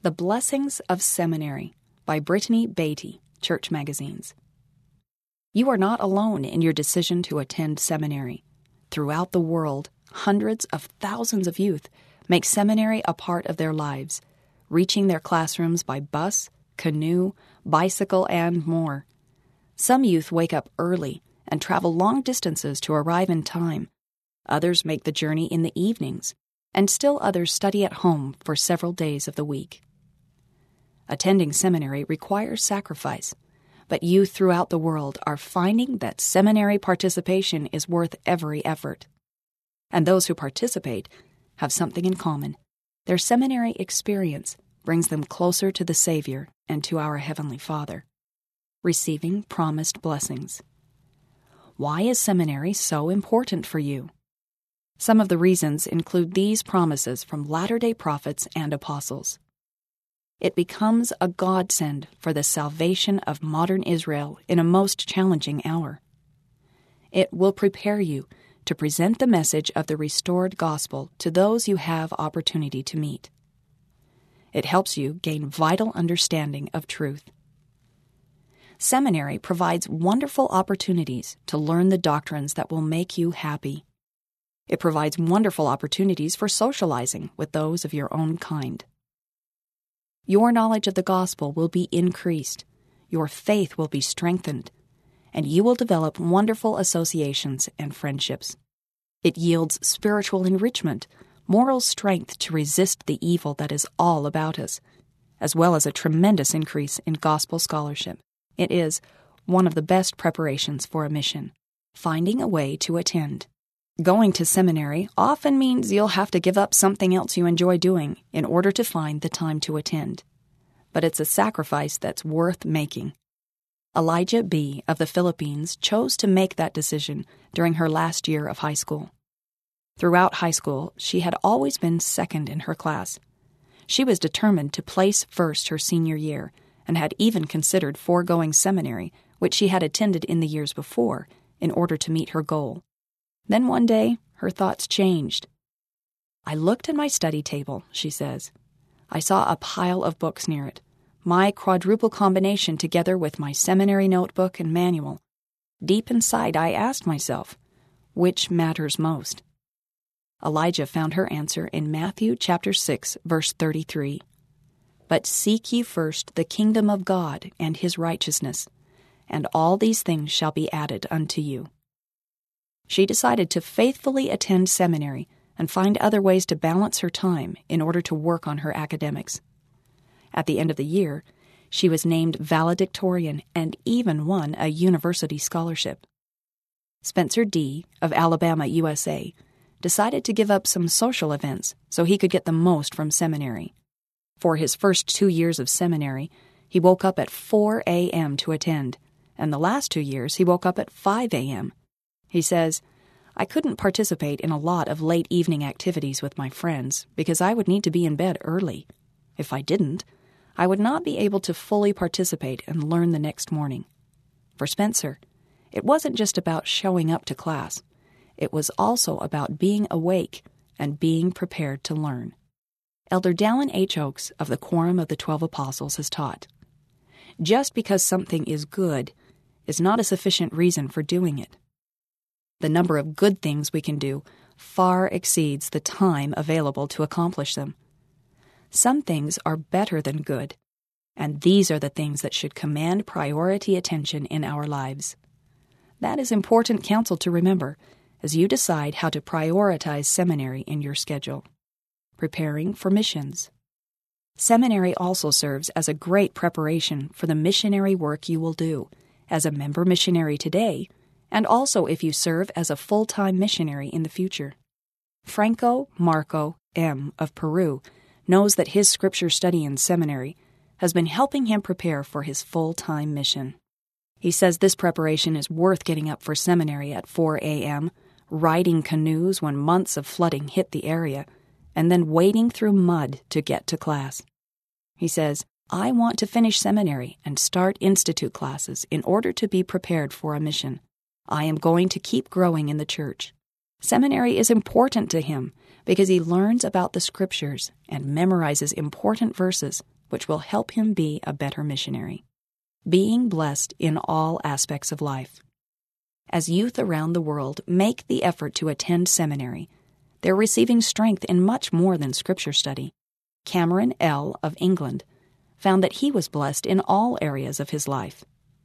The Blessings of Seminary by Brittany Beatty, Church Magazines. You are not alone in your decision to attend seminary. Throughout the world, hundreds of thousands of youth make seminary a part of their lives, reaching their classrooms by bus, canoe, bicycle, and more. Some youth wake up early and travel long distances to arrive in time. Others make the journey in the evenings, and still others study at home for several days of the week. Attending seminary requires sacrifice, but youth throughout the world are finding that seminary participation is worth every effort. And those who participate have something in common. Their seminary experience brings them closer to the Savior and to our Heavenly Father, receiving promised blessings. Why is seminary so important for you? Some of the reasons include these promises from Latter-day Prophets and Apostles. It becomes a godsend for the salvation of modern Israel in a most challenging hour. It will prepare you to present the message of the restored gospel to those you have opportunity to meet. It helps you gain vital understanding of truth. Seminary provides wonderful opportunities to learn the doctrines that will make you happy. It provides wonderful opportunities for socializing with those of your own kind. Your knowledge of the gospel will be increased, your faith will be strengthened, and you will develop wonderful associations and friendships. It yields spiritual enrichment, moral strength to resist the evil that is all about us, as well as a tremendous increase in gospel scholarship. It is one of the best preparations for a mission, finding a way to attend. Going to seminary often means you'll have to give up something else you enjoy doing in order to find the time to attend. But it's a sacrifice that's worth making. Elijah B. of the Philippines chose to make that decision during her last year of high school. Throughout high school, she had always been second in her class. She was determined to place first her senior year and had even considered foregoing seminary, which she had attended in the years before, in order to meet her goal. Then one day, her thoughts changed. I looked at my study table, she says. I saw a pile of books near it, my quadruple combination together with my seminary notebook and manual. Deep inside, I asked myself, which matters most? Elijah found her answer in Matthew chapter 6, verse 33. But seek ye first the kingdom of God and his righteousness, and all these things shall be added unto you. She decided to faithfully attend seminary and find other ways to balance her time in order to work on her academics. At the end of the year, she was named valedictorian and even won a university scholarship. Spencer D. of Alabama, USA, decided to give up some social events so he could get the most from seminary. For his first 2 years of seminary, he woke up at 4 a.m. to attend, and the last 2 years he woke up at 5 a.m. He says, I couldn't participate in a lot of late evening activities with my friends because I would need to be in bed early. If I didn't, I would not be able to fully participate and learn the next morning. For Spencer, it wasn't just about showing up to class. It was also about being awake and being prepared to learn. Elder Dallin H. Oaks of the Quorum of the 12 Apostles has taught, just because something is good is not a sufficient reason for doing it. The number of good things we can do far exceeds the time available to accomplish them. Some things are better than good, and these are the things that should command priority attention in our lives. That is important counsel to remember as you decide how to prioritize seminary in your schedule. Preparing for missions. Seminary also serves as a great preparation for the missionary work you will do as a member missionary today, and also if you serve as a full-time missionary in the future. Franco Marco M. of Peru knows that his scripture study in seminary has been helping him prepare for his full-time mission. He says this preparation is worth getting up for seminary at 4 a.m., riding canoes when months of flooding hit the area, and then wading through mud to get to class. He says, I want to finish seminary and start institute classes in order to be prepared for a mission. I am going to keep growing in the church. Seminary is important to him, because he learns about the Scriptures and memorizes important verses which will help him be a better missionary. Being blessed in all aspects of life. As youth around the world make the effort to attend seminary, they're receiving strength in much more than Scripture study. Cameron L. of England found that he was blessed in all areas of his life.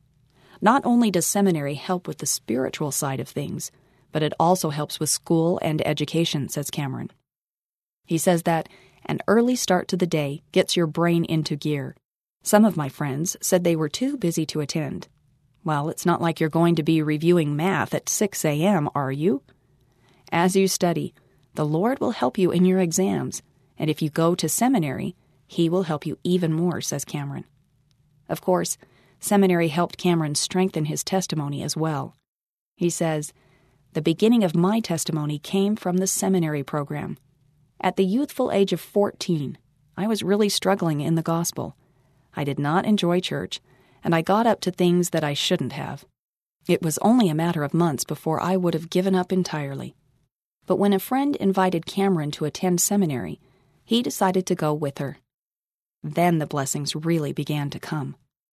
Not only does seminary help with the spiritual side of things, but it also helps with school and education, says Cameron. He says that an early start to the day gets your brain into gear. Some of my friends said they were too busy to attend. Well, it's not like you're going to be reviewing math at 6 a.m., are you? As you study, the Lord will help you in your exams, and if you go to seminary, He will help you even more, says Cameron. Of course, seminary helped Cameron strengthen his testimony as well. He says, "The beginning of my testimony came from the seminary program. At the youthful age of 14, I was really struggling in the gospel. I did not enjoy church, and I got up to things that I shouldn't have. It was only a matter of months before I would have given up entirely. But when a friend invited Cameron to attend seminary, he decided to go with her. Then the blessings really began to come.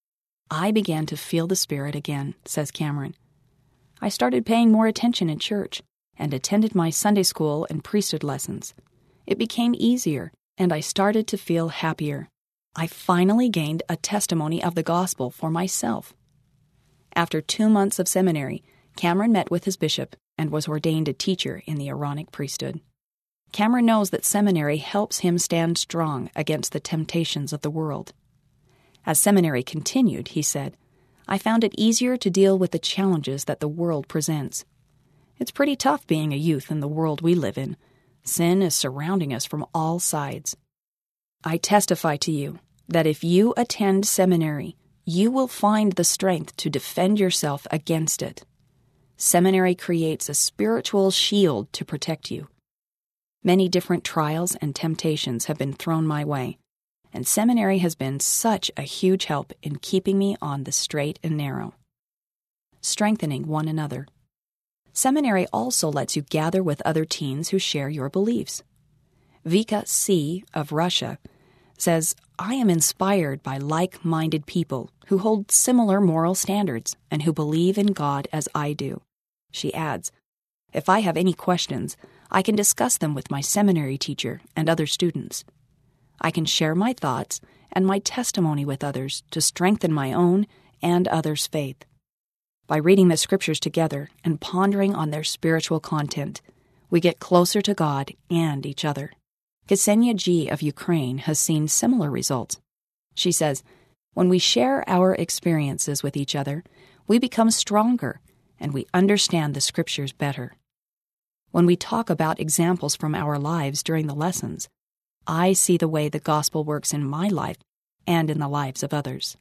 I began to feel the Spirit again," says Cameron. "I started paying more attention in church and attended my Sunday school and priesthood lessons. It became easier, and I started to feel happier. I finally gained a testimony of the gospel for myself." After 2 months of seminary, Cameron met with his bishop and was ordained a teacher in the Aaronic priesthood. Cameron knows that seminary helps him stand strong against the temptations of the world. As seminary continued, he said, "I found it easier to deal with the challenges that the world presents. It's pretty tough being a youth in the world we live in. Sin is surrounding us from all sides. I testify to you that if you attend seminary, you will find the strength to defend yourself against it. Seminary creates a spiritual shield to protect you. Many different trials and temptations have been thrown my way, and seminary has been such a huge help in keeping me on the straight and narrow." Strengthening one another. Seminary also lets you gather with other teens who share your beliefs. Vika C. of Russia says, "I am inspired by like-minded people who hold similar moral standards and who believe in God as I do." She adds, "If I have any questions, I can discuss them with my seminary teacher and other students. I can share my thoughts and my testimony with others to strengthen my own and others' faith. By reading the Scriptures together and pondering on their spiritual content, we get closer to God and each other." Ksenia G. of Ukraine has seen similar results. She says, "When we share our experiences with each other, we become stronger and we understand the Scriptures better. When we talk about examples from our lives during the lessons, I see the way the gospel works in my life and in the lives of others."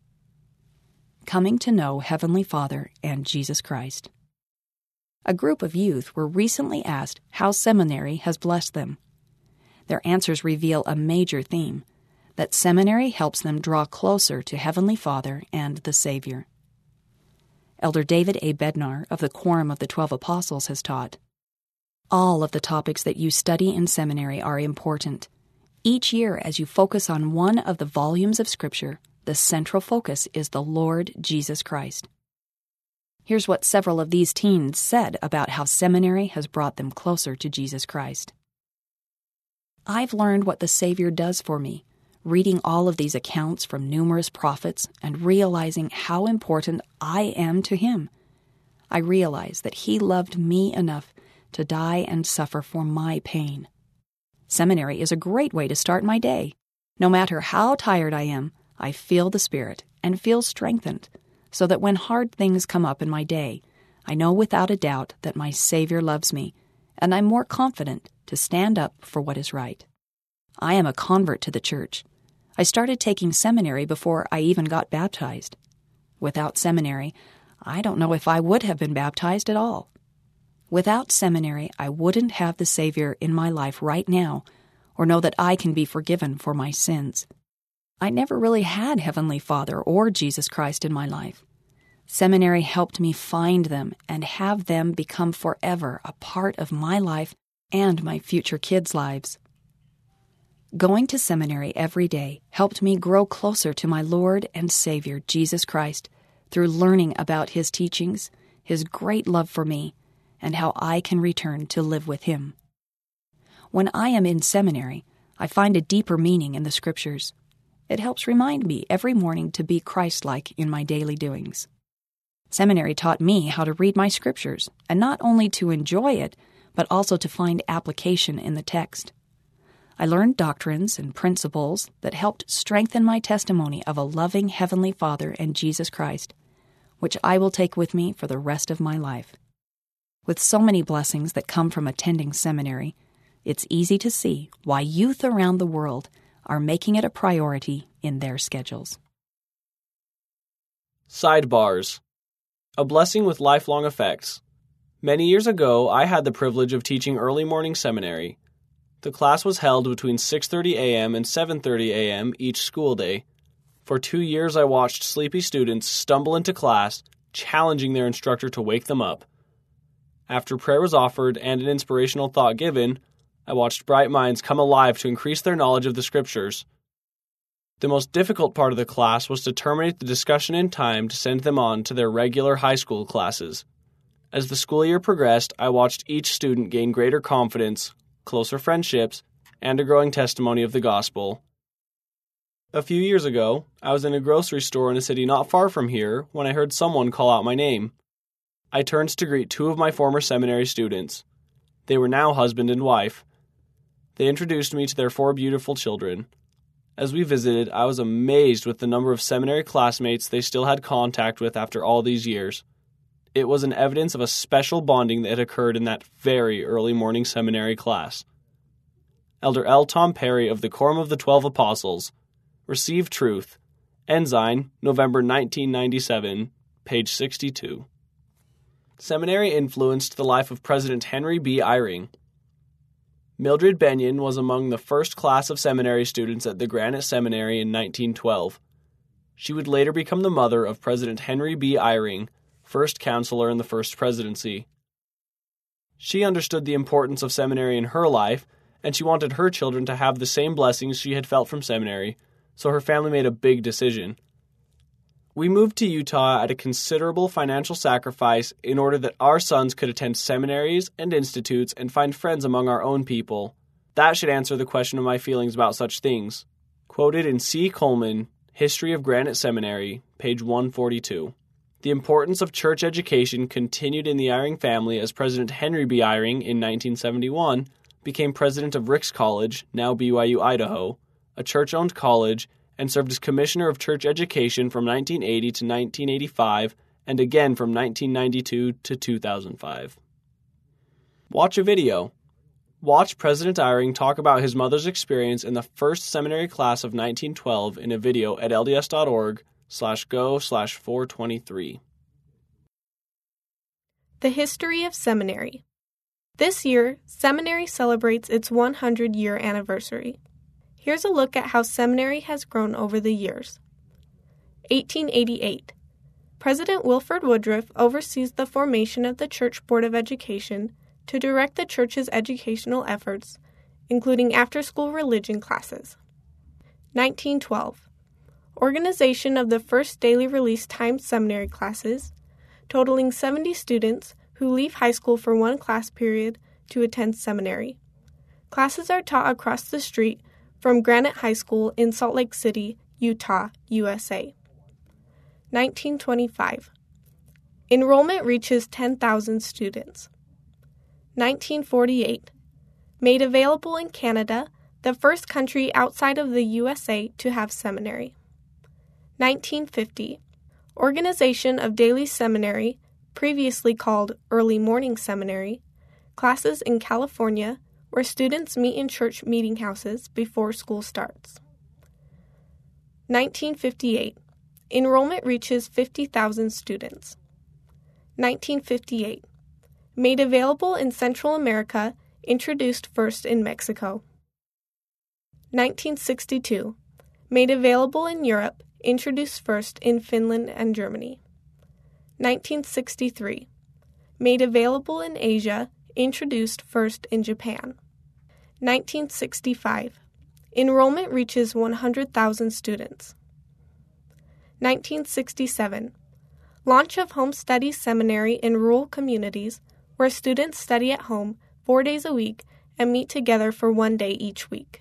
Coming to know Heavenly Father and Jesus Christ. A group of youth were recently asked how seminary has blessed them. Their answers reveal a major theme, that seminary helps them draw closer to Heavenly Father and the Savior. Elder David A. Bednar of the Quorum of the 12 Apostles has taught, "All of the topics that you study in seminary are important. Each year, as you focus on one of the volumes of Scripture, the central focus is the Lord Jesus Christ." Here's what several of these teens said about how seminary has brought them closer to Jesus Christ. "I've learned what the Savior does for me, reading all of these accounts from numerous prophets and realizing how important I am to Him. I realize that He loved me enough to die and suffer for my pain. Seminary is a great way to start my day. No matter how tired I am, I feel the Spirit and feel strengthened, so that when hard things come up in my day, I know without a doubt that my Savior loves me, and I'm more confident to stand up for what is right. I am a convert to the church. I started taking seminary before I even got baptized. Without seminary, I don't know if I would have been baptized at all. Without seminary, I wouldn't have the Savior in my life right now or know that I can be forgiven for my sins. I never really had Heavenly Father or Jesus Christ in my life. Seminary helped me find them and have them become forever a part of my life and my future kids' lives. Going to seminary every day helped me grow closer to my Lord and Savior, Jesus Christ, through learning about His teachings, His great love for me, and how I can return to live with Him. When I am in seminary, I find a deeper meaning in the Scriptures. It helps remind me every morning to be Christ-like in my daily doings. Seminary taught me how to read my Scriptures, and not only to enjoy it, but also to find application in the text. I learned doctrines and principles that helped strengthen my testimony of a loving Heavenly Father and Jesus Christ, which I will take with me for the rest of my life. With so many blessings that come from attending seminary, it's easy to see why youth around the world are making it a priority in their schedules. Sidebars. A blessing with lifelong effects. Many years ago, I had the privilege of teaching early morning seminary. The class was held between 6:30 a.m. and 7:30 a.m. each school day. For 2 years, I watched sleepy students stumble into class, challenging their instructor to wake them up. After prayer was offered and an inspirational thought given, I watched bright minds come alive to increase their knowledge of the Scriptures. The most difficult part of the class was to terminate the discussion in time to send them on to their regular high school classes. As the school year progressed, I watched each student gain greater confidence, closer friendships, and a growing testimony of the gospel. A few years ago, I was in a grocery store in a city not far from here when I heard someone call out my name. I turned to greet 2 of my former seminary students. They were now husband and wife. They introduced me to their 4 beautiful children. As we visited, I was amazed with the number of seminary classmates they still had contact with after all these years. It was an evidence of a special bonding that had occurred in that very early morning seminary class. Elder L. Tom Perry of the Quorum of the 12 Apostles. Receive Truth. Ensign, November 1997, page 62. Seminary influenced the life of President Henry B. Eyring. Mildred Benyon was among the first class of seminary students at the Granite Seminary in 1912. She would later become the mother of President Henry B. Eyring, first counselor in the first presidency. She understood the importance of seminary in her life, and she wanted her children to have the same blessings she had felt from seminary, so her family made a big decision. We moved to Utah at a considerable financial sacrifice in order that our sons could attend seminaries and institutes and find friends among our own people. That should answer the question of my feelings about such things. Quoted in C. Coleman, History of Granite Seminary, page 142. The importance of church education continued in the Eyring family as President Henry B. Eyring, in 1971, became president of Ricks College, now BYU Idaho, a church-owned college, and served as Commissioner of Church Education from 1980 to 1985, and again from 1992 to 2005. Watch a video. Watch President Eyring talk about his mother's experience in the first seminary class of 1912 in a video at lds.org/go/423. The history of seminary. This year, seminary celebrates its 100-year anniversary. Here's a look at how seminary has grown over the years. 1888. President Wilford Woodruff oversees the formation of the Church Board of Education to direct the church's educational efforts, including after-school religion classes. 1912. Organization of the first daily release timed seminary classes, totaling 70 students who leave high school for one class period to attend seminary. Classes are taught across the street from Granite High School in Salt Lake City, Utah, USA. 1925. Enrollment reaches 10,000 students. 1948. Made available in Canada, the first country outside of the USA to have seminary. 1950. Organization of daily seminary, previously called early morning seminary, classes in California, where students meet in church meeting houses before school starts. 1958. Enrollment reaches 50,000 students. 1958. Made available in Central America, introduced first in Mexico. 1962. Made available in Europe, introduced first in Finland and Germany. 1963. Made available in Asia, introduced first in Japan. 1965. Enrollment reaches 100,000 students. 1967. Launch of Home Studies Seminary in rural communities where students study at home 4 days a week and meet together for 1 day each week.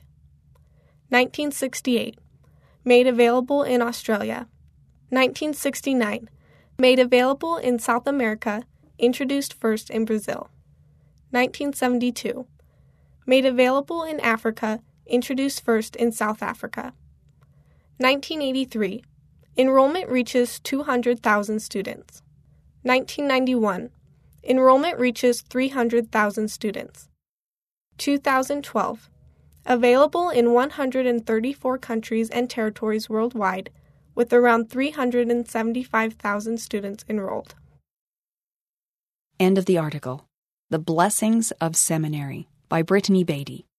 1968. Made available in Australia. 1969. Made available in South America, introduced first in Brazil. 1972. Made available in Africa, introduced first in South Africa. 1983. Enrollment reaches 200,000 students. 1991. Enrollment reaches 300,000 students. 2012. Available in 134 countries and territories worldwide, with around 375,000 students enrolled. End of the article. The Blessings of Seminary by Brittany Beatty.